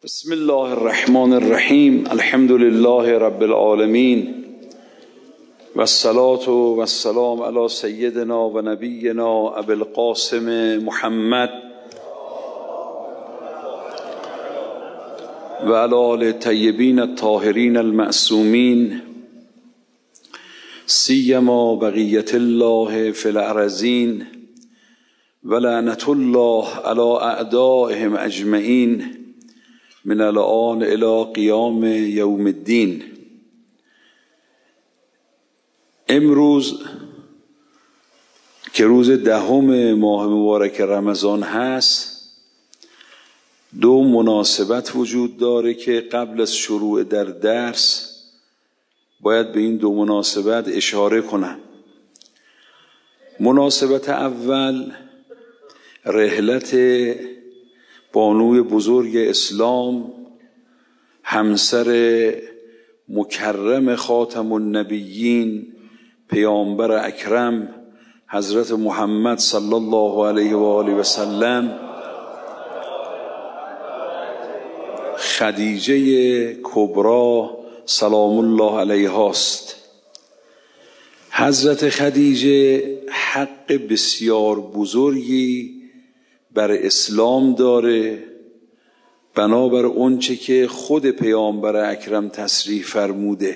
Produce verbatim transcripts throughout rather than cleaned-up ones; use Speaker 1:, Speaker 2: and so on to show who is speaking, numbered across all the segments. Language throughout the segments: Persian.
Speaker 1: بسم الله الرحمن الرحیم. الحمد لله رب العالمین و الصلاة و السلام علی سیدنا و نبینا ابی القاسم محمد و علی آل الطیبین الطاهرین المعصومین سیما بقیة الله فی الارضین و لعنة الله علی اعدائهم اجمعین من الآن الی قیام یوم الدین. امروز که روز دهم ماه مبارک رمضان هست، دو مناسبت وجود داره که قبل از شروع در درس باید به این دو مناسبت اشاره کنم. مناسبت اول رحلت بانوی بزرگ اسلام، همسر مکرم خاتم النبیین پیامبر اکرم حضرت محمد صلی الله علیه و آله و سلم، خدیجه کبری سلام الله علیها است. حضرت خدیجه حق بسیار بزرگی بر اسلام داره، بنابر اونچه که خود پیامبر اکرم تصریح فرموده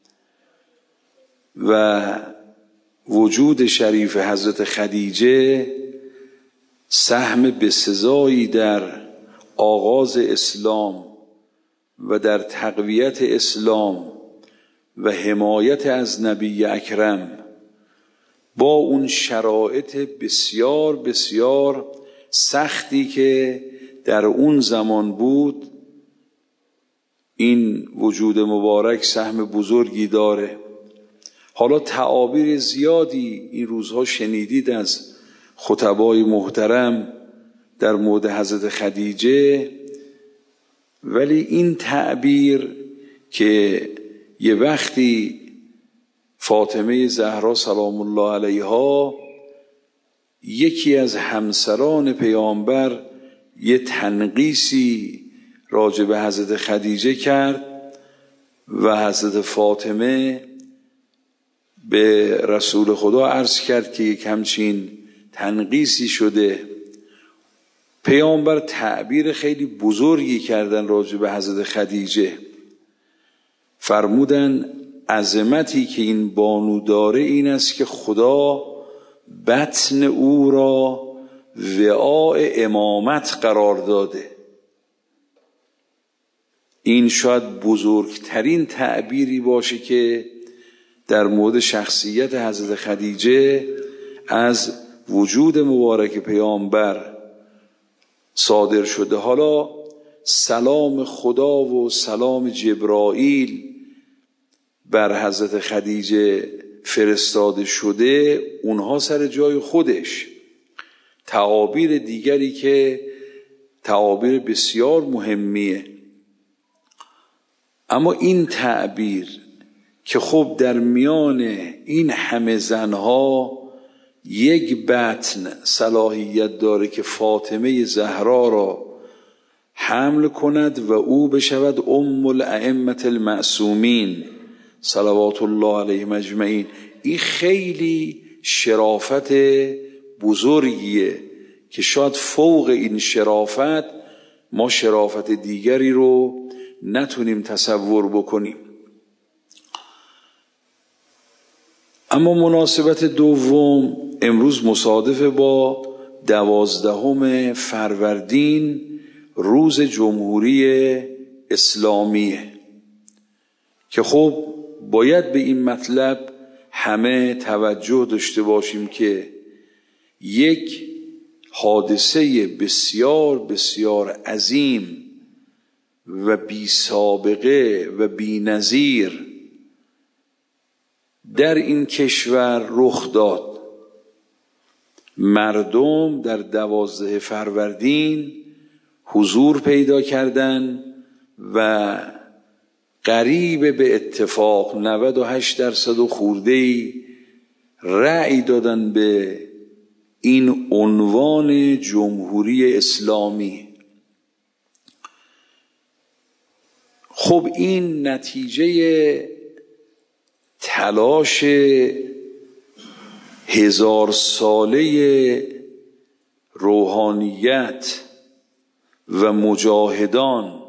Speaker 1: و وجود شریف حضرت خدیجه سهم بسزایی در آغاز اسلام و در تقویت اسلام و حمایت از نبی اکرم با اون شرایط بسیار بسیار سختی که در اون زمان بود، این وجود مبارک سهم بزرگی داره. حالا تعابیر زیادی این روزها شنیدید از خطبای محترم در مورد حضرت خدیجه، ولی این تعبیر که یه وقتی فاطمه زهرا سلام الله علیها یکی از همسران پیامبر یه تنقیسی راجع به حضرت خدیجه کرد و حضرت فاطمه به رسول خدا عرض کرد که یک همچین تنقیسی شده. پیامبر تعبیر خیلی بزرگی کردن راجع به حضرت خدیجه، فرمودن عظمتی که این بانو داره این است که خدا بطن او را وعاء امامت قرار داده. این شاید بزرگترین تعبیری باشه که در مورد شخصیت حضرت خدیجه از وجود مبارک پیامبر صادر شده. حالا سلام خدا و سلام جبرائیل بر حضرت خدیجه فرستاده شده، اونها سر جای خودش. تعابیر دیگری که تعابیر بسیار مهمیه، اما این تعبیر که خب در میان این همه زنها یک بطن صلاحیت داره که فاطمه زهرا را حمل کند و او بشود ام الائمه المعصومین صلوات الله علیهم اجمعین، این خیلی شرافت بزرگیه که شاید فوق این شرافت ما شرافت دیگری رو نتونیم تصور بکنیم. اما مناسبت دوم امروز مصادف با دوازدهم فروردین روز جمهوری اسلامیه که خب باید به این مطلب همه توجه داشته باشیم که یک حادثه بسیار بسیار عظیم و بی سابقه و بی نظیر در این کشور رخ داد. مردم در دوازده فروردین حضور پیدا کردند و قریب به اتفاق نود و هشت درصد و خورده‌ای رأی دادن به این عنوان جمهوری اسلامی. خب این نتیجه تلاش هزار ساله روحانیت و مجاهدان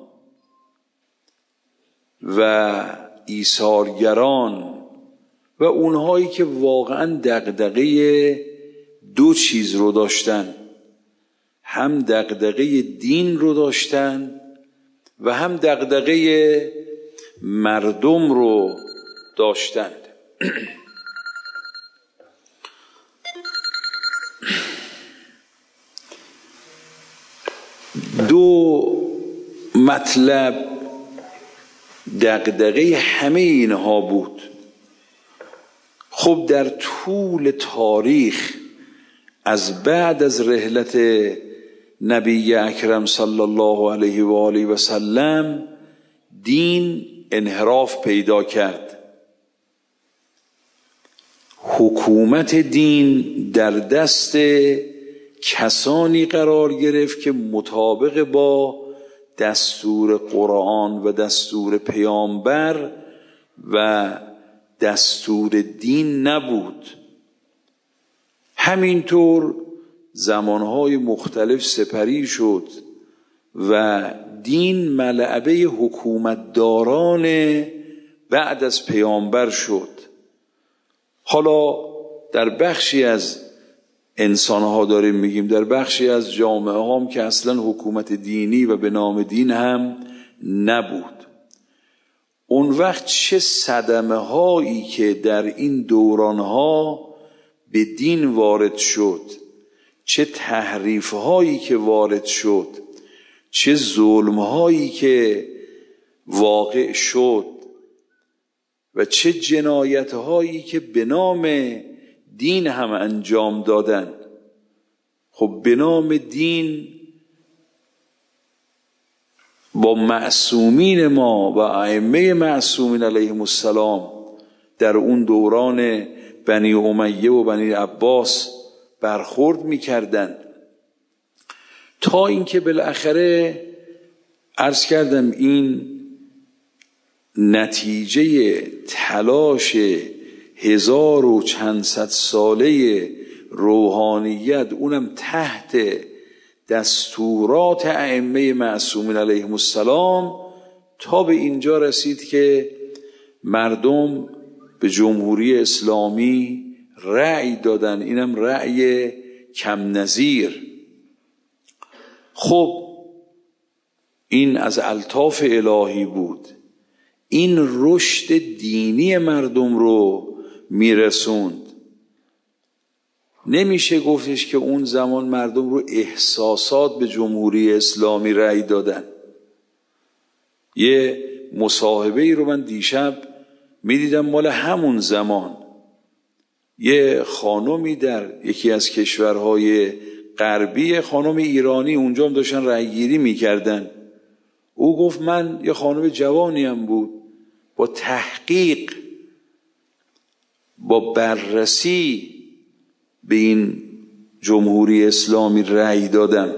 Speaker 1: و ایثارگران و اونهایی که واقعا دغدغه دو چیز رو داشتن، هم دغدغه دین رو داشتن و هم دغدغه مردم رو داشتند. دو مطلب دغدغه همه اینها بود. خب در طول تاریخ از بعد از رحلت نبی اکرم صلی الله علیه و آله و سلم دین انحراف پیدا کرد. حکومت دین در دست کسانی قرار گرفت که مطابق با دستور قرآن و دستور پیامبر و دستور دین نبود. همینطور زمانهای مختلف سپری شد و دین ملعبه حکومتداران بعد از پیامبر شد. حالا در بخشی از انسانها داریم میگیم، در بخشی از جامعه هم که اصلا حکومت دینی و به نام دین هم نبود. اون وقت چه صدمه هایی که در این دوران ها به دین وارد شد، چه تحریف هایی که وارد شد، چه ظلم هایی که واقع شد و چه جنایت هایی که به نام دین هم انجام دادن. خب به نام دین با معصومین ما و ائمه معصومین علیهم السلام در اون دوران بنی امیه و بنی عباس برخورد می‌کردند، تا اینکه بالاخره عرض کردم این نتیجه تلاش هزار و چند صد ساله روحانیت، اونم تحت دستورات ائمه معصومین علیهم السلام، تا به اینجا رسید که مردم به جمهوری اسلامی رأی دادن، اینم رأی کم نظیر. خب این از الطاف الهی بود، این رشد دینی مردم رو میرسوند. نمیشه گفتش که اون زمان مردم رو احساسات به جمهوری اسلامی رأی دادن. یه مصاحبه ای رو من دیشب میدیدم مال همون زمان، یه خانمی در یکی از کشورهای غربی، خانم ایرانی، اونجا هم داشتن رأی گیری میکردن. او گفت من یه خانم جوانی هم بود، با تحقیق، با بررسی به این جمهوری اسلامی رأی دادم.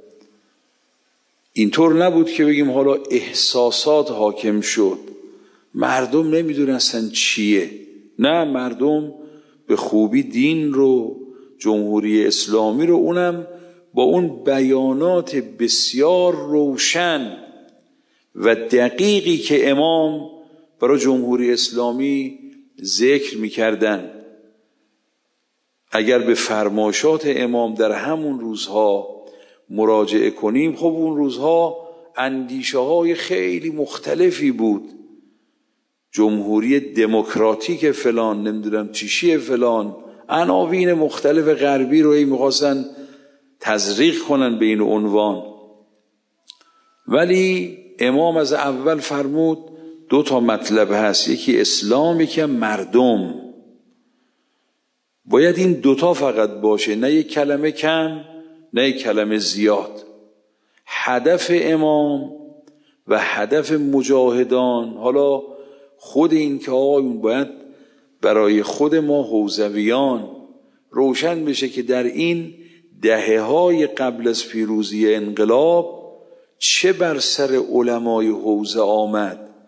Speaker 1: اینطور نبود که بگیم حالا احساسات حاکم شد، مردم نمیدونستن چیه. نه، مردم به خوبی دین رو، جمهوری اسلامی رو، اونم با اون بیانات بسیار روشن و دقیقی که امام برای جمهوری اسلامی ذکر میکردن. اگر به فرمایشات امام در همون روزها مراجعه کنیم، خب اون روزها اندیشه های خیلی مختلفی بود. جمهوری دموکراتیک فلان، نمیدونم چیشی فلان، عناوین مختلف غربی رو میخواستن تزریق کنن به این عنوان. ولی امام از اول فرمود دو تا مطلب هست، یکی اسلام، یکی مردم. باید این دوتا فقط باشه، نه یک کلمه کم نه یک کلمه زیاد. هدف امام و هدف مجاهدان، حالا خود این که آقایون باید برای خود ما حوزویان روشن بشه که در این دهه های قبل از پیروزی انقلاب چه بر سر علمای حوزه آمد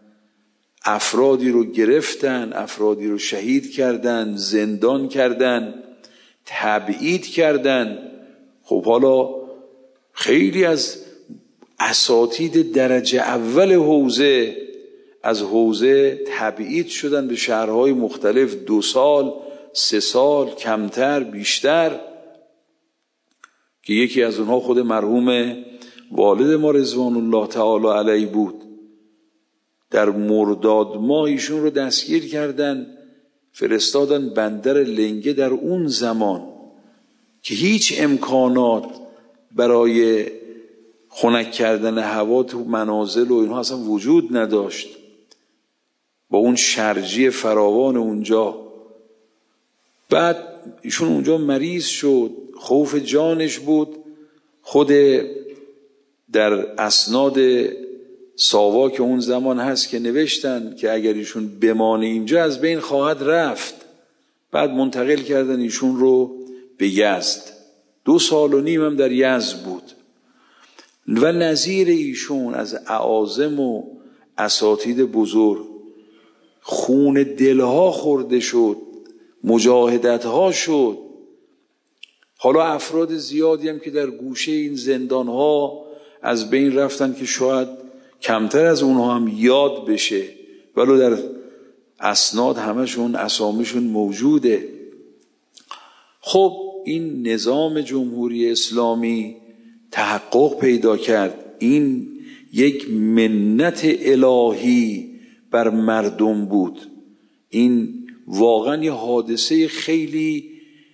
Speaker 1: افرادی رو گرفتن، افرادی رو شهید کردن، زندان کردن، تبعید کردن. خب حالا خیلی از اساتید درجه اول حوزه از حوزه تبعید شدن به شهرهای مختلف، دو سال، سه سال، کمتر، بیشتر، که یکی از اونها خود مرحوم والد ما رضوان الله تعالی علیه بود. در مرداد ماه ایشون رو دستگیر کردن، فرستادن بندر لنگه در اون زمان که هیچ امکانات برای خنک کردن هوا تو منازل و اینها اصلا وجود نداشت. با اون شرجی فراوان اونجا، بعد ایشون اونجا مریض شد، خوف جانش بود. خود در اسناد ساواک اون زمان هست که نوشتن که اگر ایشون بمانه اینجا از بین خواهد رفت. بعد منتقل کردن ایشون رو به یزد. دو سال و نیم هم در یزد بود و نظیر ایشون از اعاظم و اساتید بزرگ خون دلها خورده شد، مجاهدتها شد. حالا افراد زیادی هم که در گوشه این زندانها از بین رفتن که شاید کمتر از اونها هم یاد بشه، ولو در اسناد همشون اسامیشون موجوده. خب این نظام جمهوری اسلامی تحقق پیدا کرد. این یک منت الهی بر مردم بود. این واقعا یه حادثه خیلی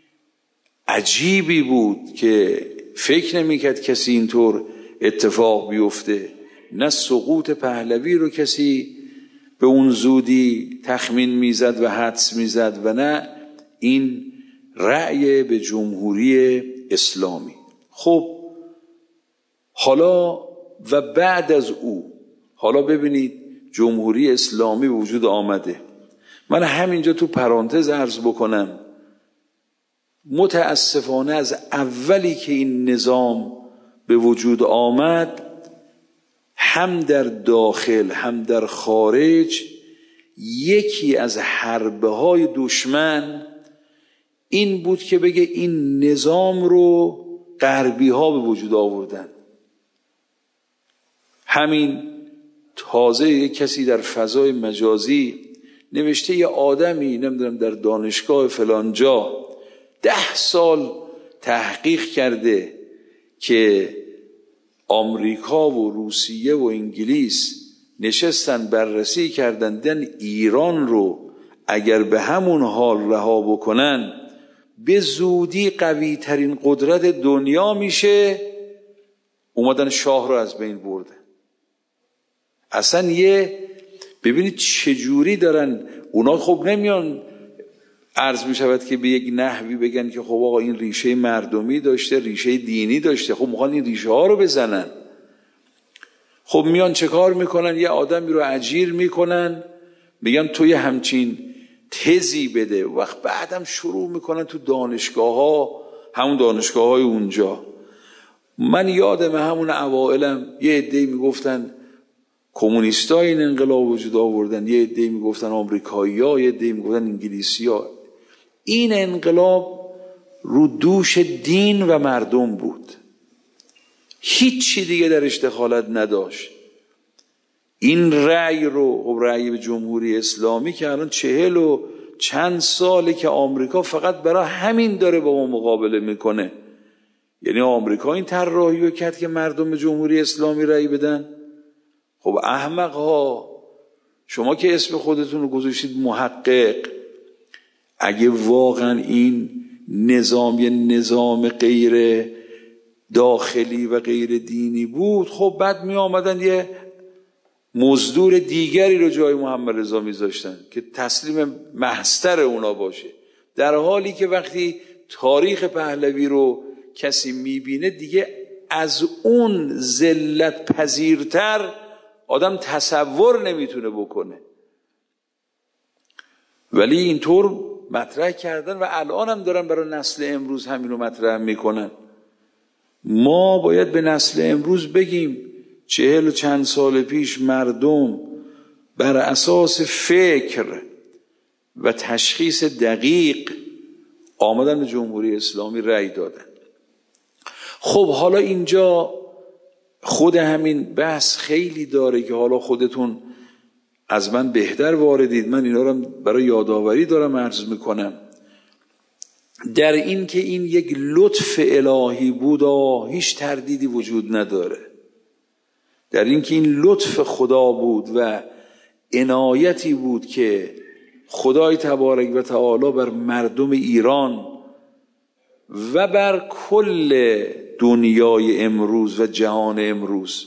Speaker 1: عجیبی بود که فکر نمی‌کرد کسی اینطور اتفاق بیفته. نه سقوط پهلوی رو کسی به اون زودی تخمین میزد و حدس میزد و نه این رأی به جمهوری اسلامی. خب حالا و بعد از او، حالا ببینید جمهوری اسلامی وجود آمده. من همینجا تو پرانتز عرض بکنم، متاسفانه از اولی که این نظام به وجود آمد، هم در داخل هم در خارج، یکی از حربه های دشمن این بود که بگه این نظام رو غربی ها به وجود آوردن. همین تازه یک کسی در فضای مجازی نوشته یه آدمی نمیدونم در دانشگاه فلانجا ده سال تحقیق کرده که آمریکا و روسیه و انگلیس نشستن بررسی کردن ایران رو اگر به همون حال رها بکنن به زودی قوی ترین قدرت دنیا میشه. اومدن شاه رو از بین بردن. اصلا یه ببینید چجوری دارن اونا. خب نمیان عرض می شود که به یک نحوی بگن که خب آقا این ریشه مردمی داشته، ریشه دینی داشته، خب میخوان این ریشه ها رو بزنن. خب میان چه کار میکنن؟ یه آدمی رو اجیر میکنن، میگن توی همچین تزی بده، وقت بعدم شروع میکنن تو دانشگاه ها، همون دانشگاه های اونجا. من یادم همون اوائلم یه عده‌ای میگفتن کمونیستا این انقلاب وجود آوردن، یه عده‌ای میگفتن آمریکایی‌ها، یه عده‌ای میگفتن انگلیسی‌ها. این انقلاب رو دوش دین و مردم بود، هیچی دیگه درش دخالت نداشت. این رأی رو، رأی به جمهوری اسلامی که الان چهل و چند ساله که آمریکا فقط برای همین داره با ما مقابله میکنه. یعنی آمریکا این طراحی رو کرد که مردم به جمهوری اسلامی رأی بدن. خب احمق ها، شما که اسم خودتون رو گذاشتید محقق، اگه واقعا این نظام یه نظام غیر داخلی و غیر دینی بود، خب بعد می آمدن یه مزدور دیگری رو جای محمد رضا می ذاشتن که تسلیم محضر اونا باشه. در حالی که وقتی تاریخ پهلوی رو کسی می بینه دیگه از اون ذلت پذیرتر آدم تصور نمیتونه بکنه. ولی اینطور مطرح کردن و الان هم دارن برای نسل امروز همین رو مطرح میکنن. ما باید به نسل امروز بگیم چهل و چند سال پیش مردم بر اساس فکر و تشخیص دقیق آمدن به جمهوری اسلامی رأی دادن. خب حالا اینجا خود همین بحث خیلی داره که حالا خودتون از من بهتر واردید، من اینا رو برای یادآوری دارم عرض میکنم. در این که این یک لطف الهی بود و هیچ تردیدی وجود نداره، در این که این لطف خدا بود و عنایتی بود که خدای تبارک و تعالی بر مردم ایران و بر کل دنیای امروز و جهان امروز.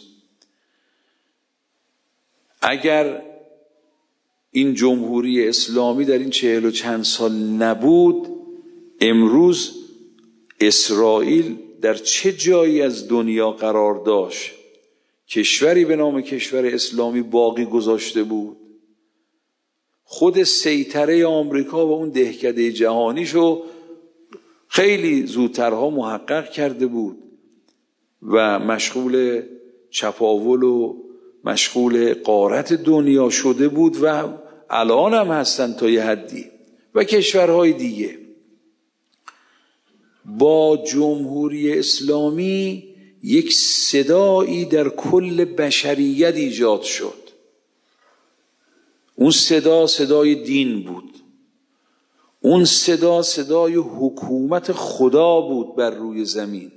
Speaker 1: اگر این جمهوری اسلامی در این چهل و چند سال نبود، امروز اسرائیل در چه جایی از دنیا قرار داشت؟ کشوری به نام کشور اسلامی باقی گذاشته بود. خود سیطره آمریکا و اون دهکده جهانیشو خیلی زودترها محقق کرده بود و مشغول چپاول و مشغول غارت دنیا شده بود و الان هم هستن تا یه حدی و کشورهای دیگه. با جمهوری اسلامی یک صدایی در کل بشریت ایجاد شد. اون صدا صدای دین بود، اون صدا صدای حکومت خدا بود بر روی زمین،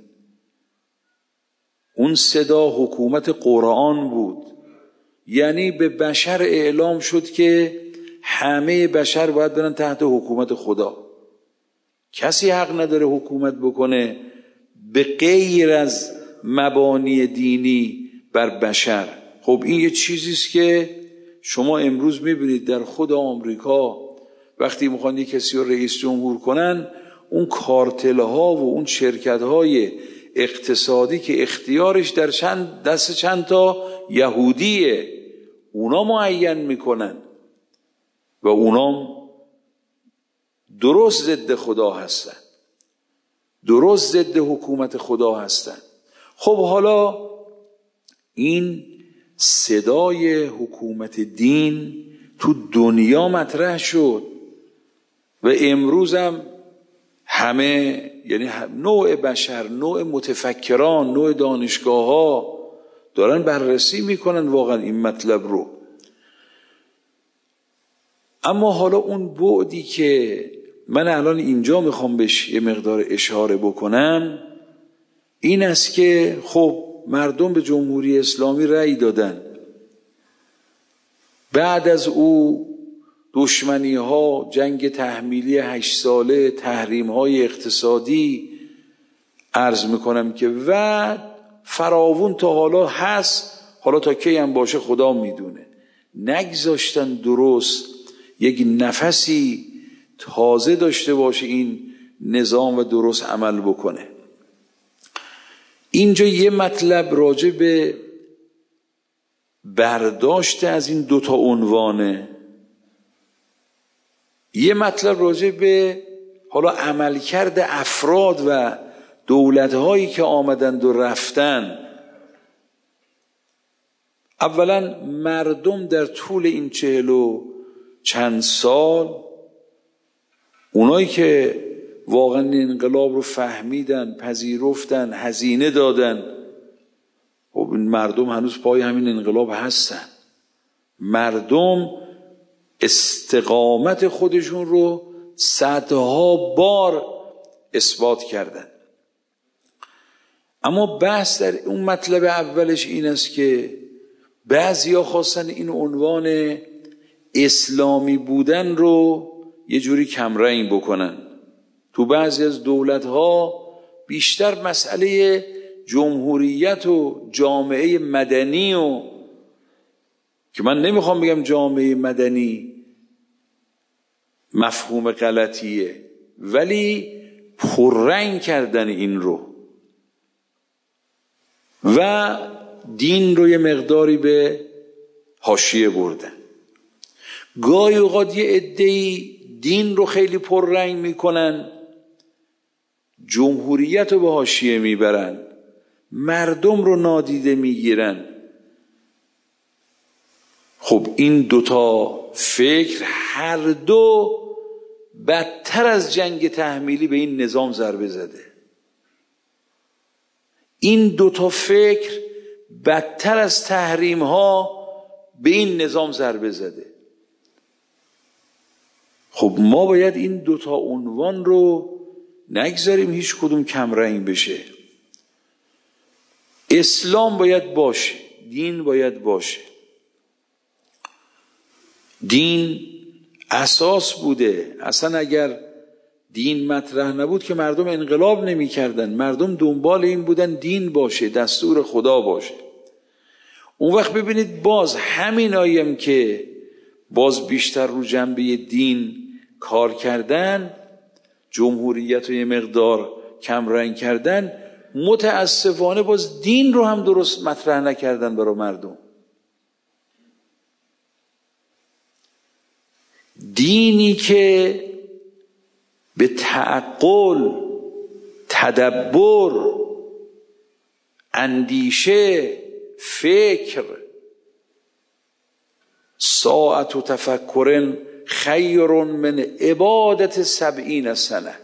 Speaker 1: اون صدا حکومت قرآن بود. یعنی به بشر اعلام شد که همه بشر باید برن تحت حکومت خدا، کسی حق نداره حکومت بکنه به غیر از مبانی دینی بر بشر. خب این یه چیزیست که شما امروز میبینید در خود آمریکا وقتی میخوان یک کسی رو رئیس جمهور کنن، اون کارتل ها و اون شرکت های اقتصادی که اختیارش در چند دست چند تا یهودیه، اونا معین میکنن و اونا درست ضد خدا هستن، درست ضد حکومت خدا هستن. خب حالا این صدای حکومت دین تو دنیا مطرح شد و امروز هم همه، یعنی نوع بشر، نوع متفکران، نوع دانشگاه ها دارن بررسی میکنن واقعا این مطلب رو. اما حالا اون بعدی که من الان اینجا میخوام بهش یه مقدار اشاره بکنم این است که خب مردم به جمهوری اسلامی رأی دادن، بعد از او دشمنی ها، جنگ تحمیلی هشت ساله، تحریم های اقتصادی، عرض میکنم که و فراوون تا حالا هست، حالا تا کی هم باشه خدا میدونه، نگذاشتن درست یک نفسی تازه داشته باشه این نظام و درست عمل بکنه. اینجا یه مطلب راجع به برداشت از این دوتا عنوانه، یه مطلب راجع به حالا عملکرد افراد و دولت‌هایی که آمدند و رفتن. اولا مردم در طول این چهل و چند سال، اونایی که واقعا انقلاب رو فهمیدن، پذیرفتن، هزینه دادن، خب این مردم هنوز پای همین انقلاب هستن. مردم استقامت خودشون رو صدها بار اثبات کردن. اما بحث در اون مطلب اولش این است که بعضیا خواستن این عنوان اسلامی بودن رو یه جوری کمرنگ بکنن. تو بعضی از دولت‌ها بیشتر مسئله جمهوریت و جامعه مدنی و که من نمیخوام بگم جامعه مدنی مفهوم غلطیه، ولی پررنگ کردن این رو و دین رو یه مقداری به حاشیه بردن. گاهی اوقات یه عده‌ای دین رو خیلی پررنگ میکنن، جمهوریت رو به حاشیه میبرن، مردم رو نادیده میگیرن. خب این دوتا فکر هر دو بدتر از جنگ تحمیلی به این نظام ضربه زده. این دوتا فکر بدتر از تحریم ها به این نظام ضربه زده. خب ما باید این دوتا عنوان رو نگذاریم هیچ کدوم کم رنگ بشه. اسلام باید باشه، دین باید باشه. دین اساس بوده. اصلا اگر دین مطرح نبود که مردم انقلاب نمی کردن. مردم دنبال این بودن دین باشه، دستور خدا باشه. اون وقت ببینید باز همین آیم که باز بیشتر رو جنبه دین کار کردن، جمهوریت رو یه مقدار کم رنگ کردن، متاسفانه باز دین رو هم درست مطرح نکردن برای مردم. دینی که به تعقل، تدبر، اندیشه، فکر، ساعت و تفکرن خیر من عبادت سبعین سنه.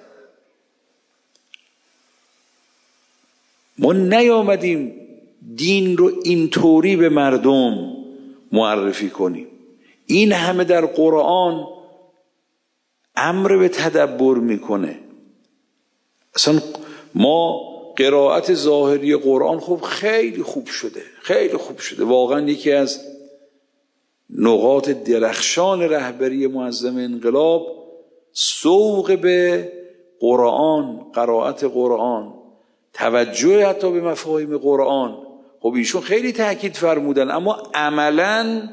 Speaker 1: ما نیامدیم دین رو اینطوری به مردم معرفی کنیم. این همه در قرآن امر به تدبر میکنه. اصلا ما قرائت ظاهری قرآن خب خیلی خوب شده، خیلی خوب شده. واقعا یکی از نقاط درخشان رهبری معظم انقلاب سوق به قرآن، قرائت قرآن، توجه حتی به مفاهیم قرآن. خب ایشون خیلی تأکید فرمودن، اما عملاً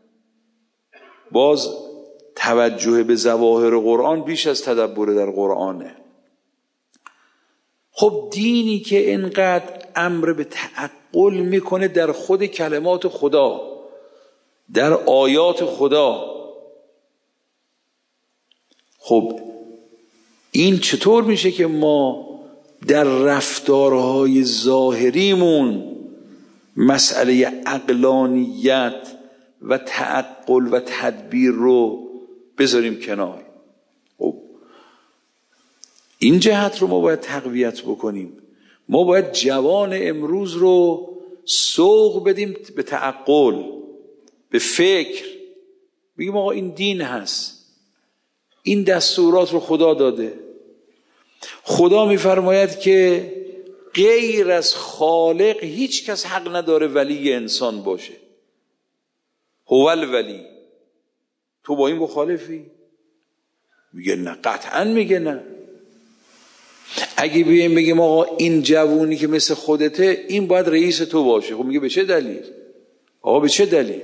Speaker 1: باز توجه به ظواهر قرآن بیش از تدبر در قرآنه. خب دینی که انقدر امر به تعقل میکنه در خود کلمات خدا، در آیات خدا، خب این چطور میشه که ما در رفتارهای ظاهریمون مسئله عقلانیت و تعقل و تدبیر رو بذاریم کنار؟ خب این جهت رو ما باید تقویت بکنیم. ما باید جوان امروز رو سوق بدیم به تعقل، به فکر. بگیم آقا این دین هست، این دستورات رو خدا داده. خدا میفرماید که غیر از خالق هیچ کس حق نداره ولی انسان باشه. هو الولی. تو با این مخالفی؟ میگه نه، قطعا میگه نه. اگه بیایم بگیم آقا این جوونی که مثل خودته این باید رئیس تو باشه، خب میگه به چه دلیل؟ آقا به چه دلیل؟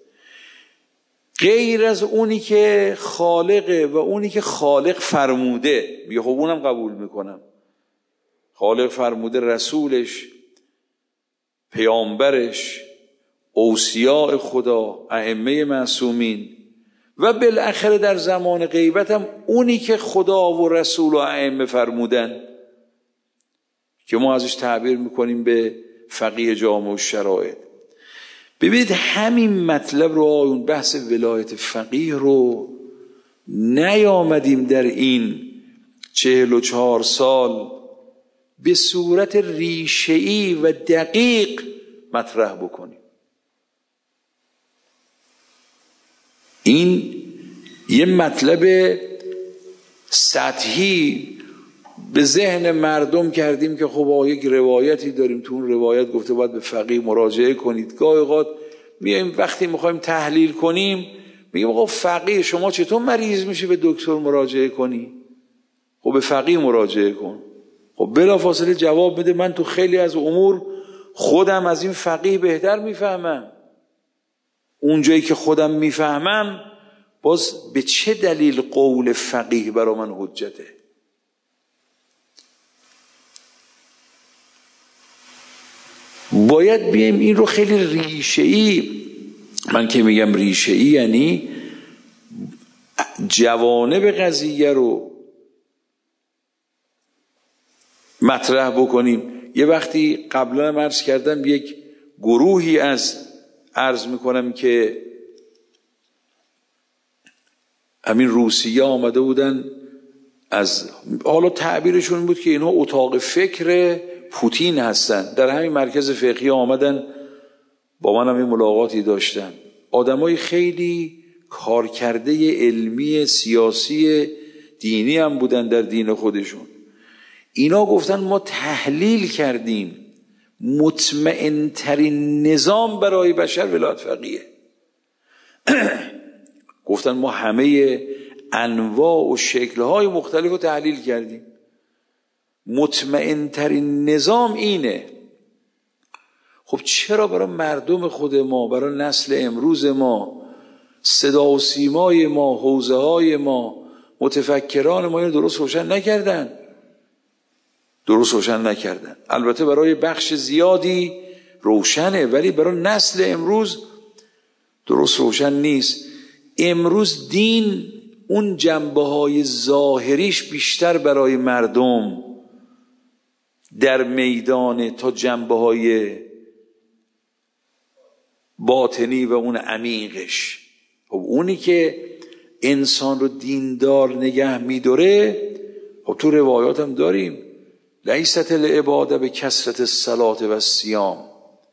Speaker 1: غیر از اونی که خالقه و اونی که خالق فرموده، میگه خب اونم قبول میکنم. خالق فرموده، رسولش، پیامبرش، اوصیاء خدا، ائمه معصومین، و بالاخره در زمان غیبت هم اونی که خدا و رسول و ائمه فرمودن که ما ازش تعبیر میکنیم به فقیه جامع الشرائع. ببینید همین مطلب رو، اون بحث ولایت فقیه رو نیامدیم در این چهل و چهار سال به صورت ریشه‌ای و دقیق مطرح بکنیم. این یه مطلب سطحی به ذهن مردم کردیم که خب آقا یک روایتی داریم، تو اون روایت گفته باید به فقیه مراجعه کنید. گاهی اوقات میایم وقتی میخوایم تحلیل کنیم میگیم آقا فقیه، شما چطور مریض میشی به دکتر مراجعه کنی؟ خب به فقیه مراجعه کن. خب بلافاصله جواب بده من تو خیلی از امور خودم از این فقیه بهتر میفهمم. اونجایی که خودم میفهمم باز به چه دلیل قول فقیه برای من حجته؟ باید بیایم این رو خیلی ریشه‌ای، من که میگم ریشه‌ای یعنی جوانب قضیه رو مطرح بکنیم. یه وقتی قبلا عرض کردم یک گروهی از عرض میکنم که همین روسیه آمده بودن، از حالا تعبیرشون بود که اینها اتاق فکر پوتین هستن. در همین مرکز فقهی آمدن، با من هم ملاقاتی داشتن، آدمای خیلی کارکرده علمی سیاسی دینی هم بودن در دین خودشون. اینا گفتن ما تحلیل کردیم مطمئن ترین نظام برای بشر ولایت فقیه. گفتن ما همه انواع و شکل‌های مختلف رو تحلیل کردیم، مطمئن ترین نظام اینه. خب چرا برای مردم خود ما، برای نسل امروز ما، صدا و سیمای ما، حوزه های ما، متفکران ما اینو درست روشن نکردن؟ درست روشن نکردن. البته برای بخش زیادی روشنه، ولی برای نسل امروز درست روشن نیست. امروز دین اون جنبه های ظاهریش بیشتر برای مردم در میدان تا جنبه های باطنی و اون عمیقش. خب اونی که انسان رو دیندار نگه می‌داره، خب تو روایات هم داریم لیست العباده به کثرت الصلاة و الصیام.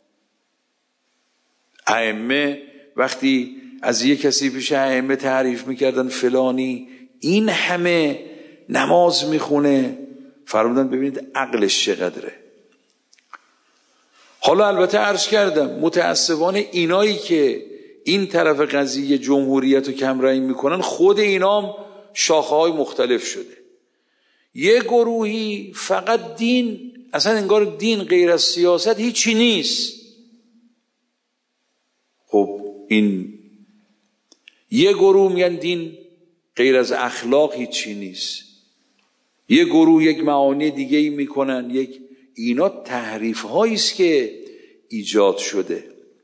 Speaker 1: ائمه وقتی از یک کسی پیش ائمه تعریف میکردن فلانی این همه نماز میخونه، فرمودن ببینید عقلش چقدره. حالا البته عرض کردم متاسفانه اینایی که این طرف قضیه جمهوریت رو کمرنگ میکنن، خود اینام شاخه های مختلف شده. یه گروهی فقط دین، اصلا انگار دین غیر از سیاست هیچی نیست. خب این یه گروه میگن دین غیر از اخلاق هیچی نیست، یه گروه یک معانی دیگه ای میکنن، یک اینا تحریف هاییست که ایجاد شده.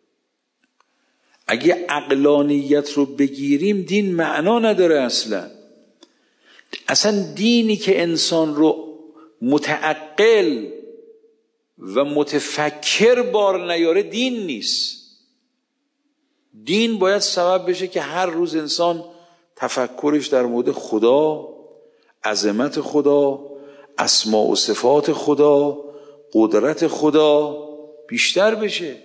Speaker 1: اگه عقلانیت رو بگیریم دین معنا نداره اصلا. اصلا دینی که انسان رو متعقل و متفکر بار نیاره دین نیست. دین باید سبب بشه که هر روز انسان تفکرش در مورد خدا، عظمت خدا، اسماء و صفات خدا، قدرت خدا بیشتر بشه.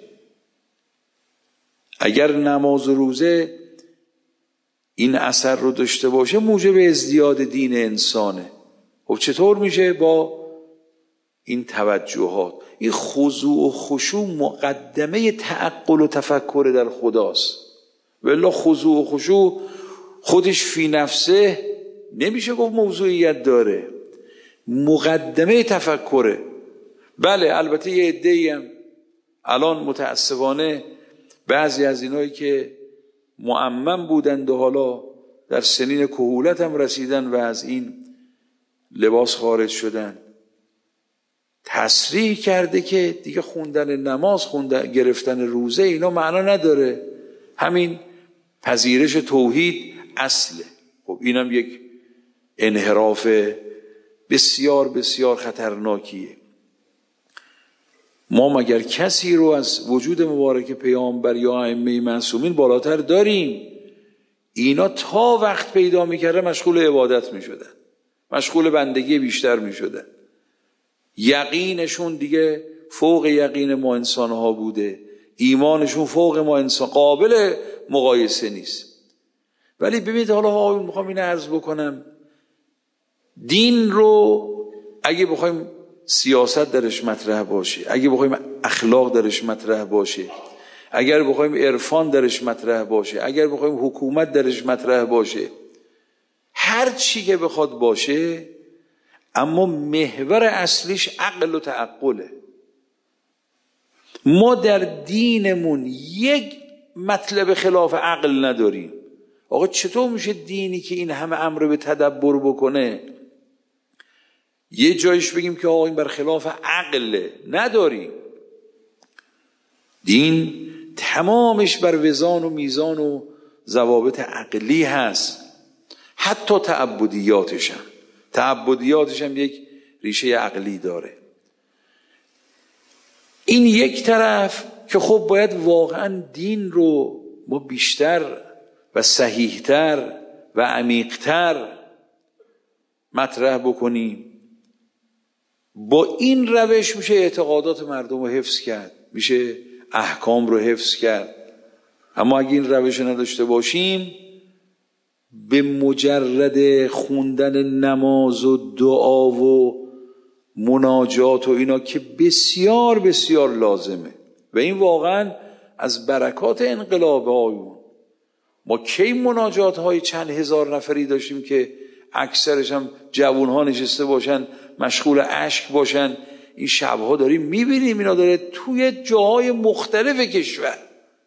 Speaker 1: اگر نماز و روزه این اثر رو داشته باشه موجب ازدیاد دین انسانه. خب چطور میشه با این توجهات؟ این خضوع و خشوع مقدمه تعقل و تفکر در خداست. والله خضوع و خشوع خودش فی نفسه نمیشه گفت موضوعیت داره، مقدمه تفکره. بله البته یه عده‌ای هم الان متاسفانه بعضی از اینایی که معمم بودند و حالا در سنین کهولت هم رسیدن و از این لباس خارج شدن، تصریح کرده که دیگه خوندن نماز، خوندن گرفتن روزه اینا معنا نداره، همین پذیرش توحید اصله. خب اینم یک انحراف بسیار بسیار خطرناکیه. ما مگر کسی رو از وجود مبارک پیامبر یا ائمه معصومین بالاتر داریم؟ اینا تا وقت پیدا میکرده مشغول عبادت میشدن، مشغول بندگی بیشتر میشدن، یقینشون دیگه فوق یقین ما انسان ها بوده، ایمانشون فوق ما انسان، قابل مقایسه نیست. ولی ببینید حالا ها میخوام این عرض بکنم، دین رو اگه بخوایم سیاست درش مطرح باشه، اگه بخوایم اخلاق درش مطرح باشه، اگر بخوایم عرفان درش مطرح باشه، اگر بخوایم حکومت درش مطرح باشه، هر چی که بخواد باشه، اما محور اصلیش عقل و تعقله. ما در دینمون یک مطلب خلاف عقل نداریم. آقا چطور میشه دینی که این همه امر به تدبر بکنه یه جایش بگیم که آقا این بر خلاف عقله؟ نداریم. دین تمامش بر وزان و میزان و ضوابط عقلی هست، حتی تعبدیاتش هم تعبدیاتش هم یک ریشه عقلی داره. این یک طرف که خب باید واقعا دین رو ما بیشتر و صحیحتر و عمیق‌تر مطرح بکنیم. با این روش میشه اعتقادات مردم رو حفظ کرد، میشه احکام رو حفظ کرد. اما اگه این روش نداشته باشیم، به مجرد خوندن نماز و دعا و مناجات و اینا که بسیار بسیار لازمه و این واقعا از برکات انقلاب آیون، ما کی مناجات های چند هزار نفری داشتیم که اکثرش هم جوان ها نشسته باشن مشغول اشک باشن. این شبها داریم میبینیم اینا داره توی جاهای مختلف کشور.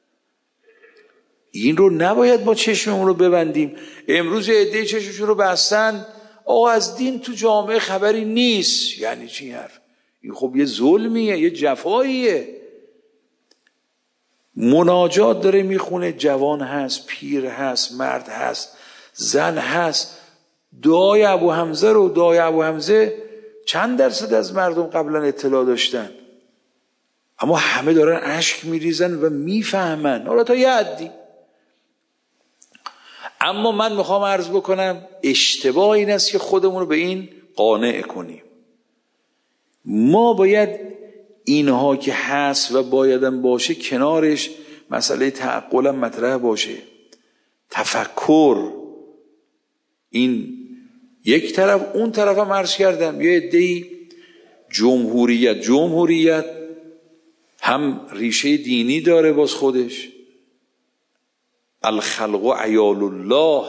Speaker 1: این رو نباید ما چشممون رو ببندیم. امروز عده چشمشون رو بستن، آقا از دین تو جامعه خبری نیست. یعنی چی حرف؟ این خب یه ظلمیه، یه جفاییه. مناجات داره میخونه، جوان هست، پیر هست، مرد هست، زن هست. دعای ابو حمزه رو، دعای ابو حمزه چند درصد از مردم قبلا اطلاع داشتن؟ اما همه دارن اشک میریزن و میفهمن، حالا تا یه حدی. اما من میخوام عرض بکنم اشتباه این است که خودمون رو به این قانع کنیم. ما باید اینها که هست و بایدن باشه کنارش مسئله تعقل هم مطرح باشه، تفکر. این یک طرف، اون طرف هم عرض کردم یه عده‌ای جمهوریت جمهوریت هم ریشه دینی داره باز خودش، الخلق عیال الله،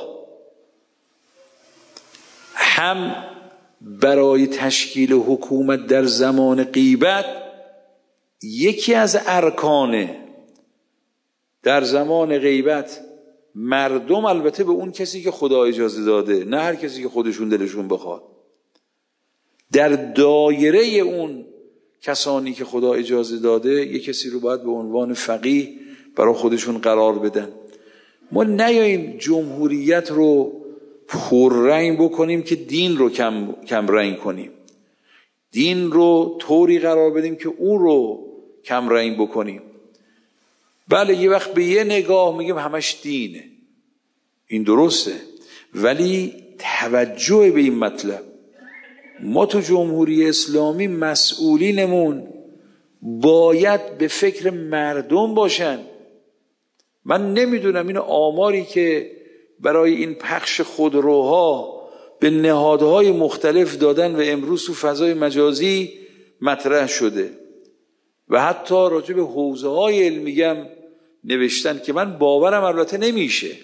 Speaker 1: هم برای تشکیل حکومت در زمان غیبت یکی از ارکانه. در زمان غیبت مردم، البته به اون کسی که خدا اجازه داده، نه هر کسی که خودشون دلشون بخواد، در دایره اون کسانی که خدا اجازه داده یک کسی رو باید به عنوان فقیه برای خودشون قرار بدن. ما نیاییم جمهوریت رو پررنگ بکنیم که دین رو کم, کم رنگ کنیم، دین رو طوری قرار بدیم که اون رو کم رنگ بکنیم. بله یه وقت به یه نگاه میگیم همش دینه، این درسته، ولی توجه به این مطلب، ما تو جمهوری اسلامی مسئولینمون باید به فکر مردم باشن. من نمیدونم این آماری که برای این پخش خودروها به نهادهای مختلف دادن و امروز تو فضای مجازی مطرح شده و حتی راجع به حوزه های علمی هم نوشتن که من باورم البته نمیشه،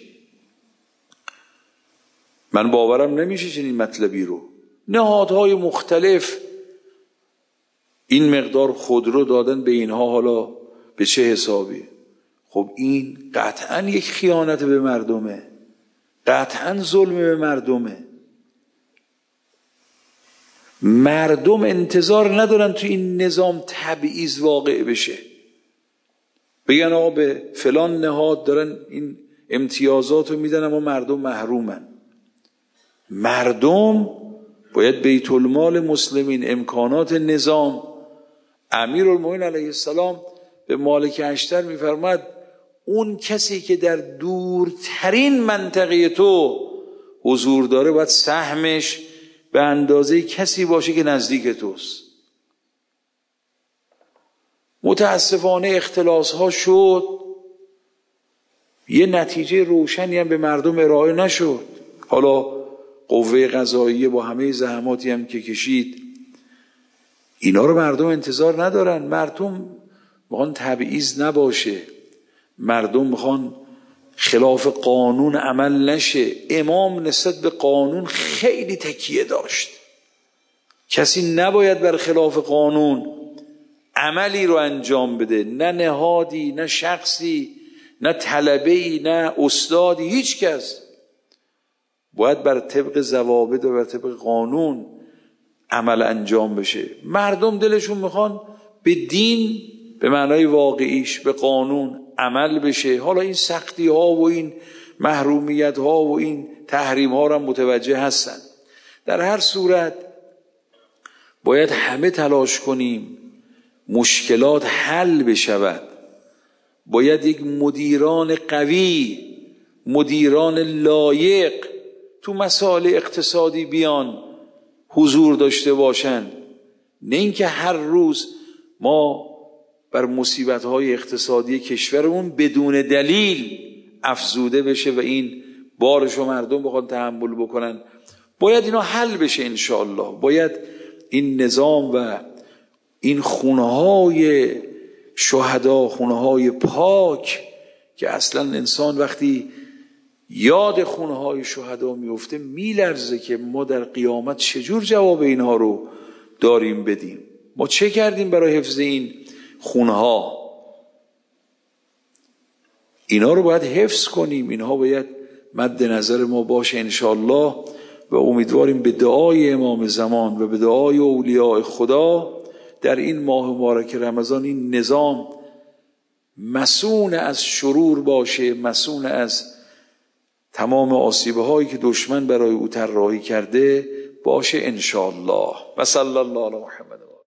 Speaker 1: من باورم نمیشه چنین مطلبی رو. نهادهای مختلف این مقدار خودرو دادن به اینها، حالا به چه حسابی؟ خب این قطعا یک خیانت به مردمه، قطعا ظلم به مردمه. مردم انتظار ندارن تو این نظام تبعیض واقع بشه، بگن آقا به فلان نهاد دارن این امتیازات رو میدن اما مردم محرومن. مردم باید بیت المال مسلمین، امکانات نظام. امیرالمومنین علیه السلام به مالک اشتر میفرماد اون کسی که در دورترین منطقه تو حضور داره باید سهمش به اندازه کسی باشه که نزدیک توست. متاسفانه اختلاس ها شد، یه نتیجه روشنی هم به مردم ارائه نشد. حالا قوه قضاییه با همه زحماتی هم که کشید، اینا رو مردم انتظار ندارن. مردم میخوان تبعیض نباشه، مردم میخوان خلاف قانون عمل نشه. امام نسبت به قانون خیلی تکیه داشت، کسی نباید بر خلاف قانون عملی رو انجام بده، نه نهادی، نه شخصی، نه طلبه‌ای، نه استادی، هیچ کس. باید بر طبق ضوابط و بر طبق قانون عمل انجام بشه. مردم دلشون میخوان به دین به معنای واقعیش، به قانون عمل بشه. حالا این سختی ها و این محرومیت ها و این تحریم ها را متوجه هستن. در هر صورت باید همه تلاش کنیم مشکلات حل بشود. باید یک مدیران قوی، مدیران لایق تو مسائل اقتصادی بیان حضور داشته باشن، نه اینکه هر روز ما بر مصیبت‌های اقتصادی کشورمون بدون دلیل افزوده بشه و این بارشو مردم بخوان تحمل بکنن. باید اینا حل بشه انشاءالله. باید این نظام و این خونه‌های شهدا، خونه‌های پاک که اصلا انسان وقتی یاد خونه‌های شهدا میفته میلرزه که ما در قیامت چجور جواب اینها رو داریم بدیم. ما چه کردیم برای حفظ این خونها؟ اینا رو باید حفظ کنیم، اینها باید مد نظر ما باشه انشاءالله. و امیدواریم به دعای امام زمان و به دعای اولیاء خدا در این ماه مبارک رمضان این نظام مسون از شرور باشه، مسون از تمام آسیبه هایی که دشمن برای او طراحی کرده باشه انشاءالله. و صلی الله علی محمد.